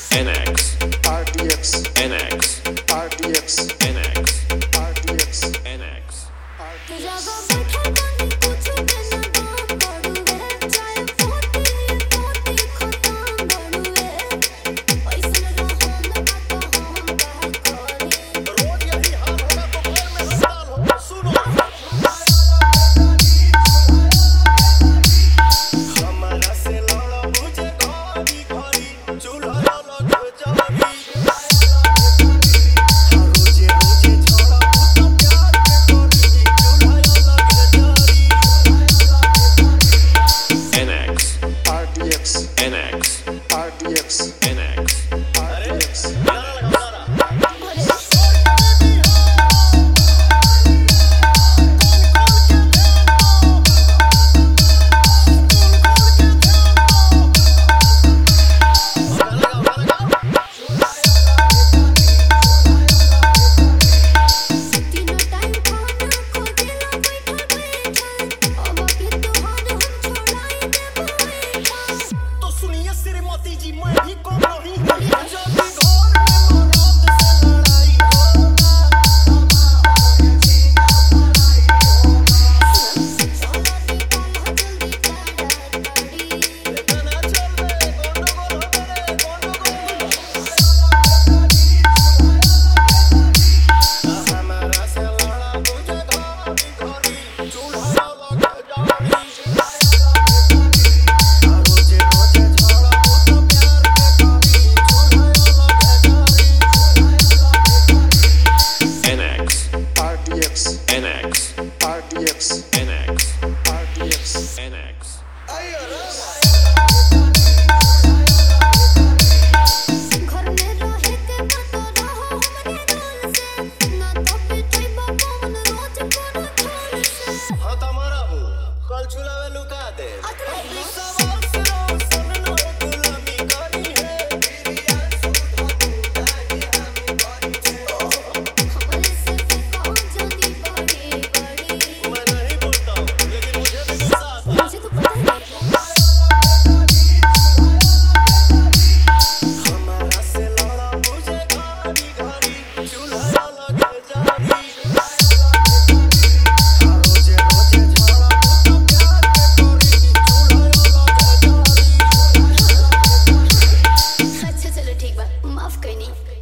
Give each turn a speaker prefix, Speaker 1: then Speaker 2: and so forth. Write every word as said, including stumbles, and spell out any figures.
Speaker 1: N X
Speaker 2: R D X
Speaker 1: N X
Speaker 2: R D X
Speaker 1: N X
Speaker 2: R D X
Speaker 1: N X N X
Speaker 2: R D X
Speaker 1: N X
Speaker 2: R D X
Speaker 1: N X
Speaker 2: R D X
Speaker 1: N X
Speaker 2: R D X
Speaker 1: N X
Speaker 3: कल चुलावे लुका दे
Speaker 4: अच्छा चलो ठीक बा माफ करनी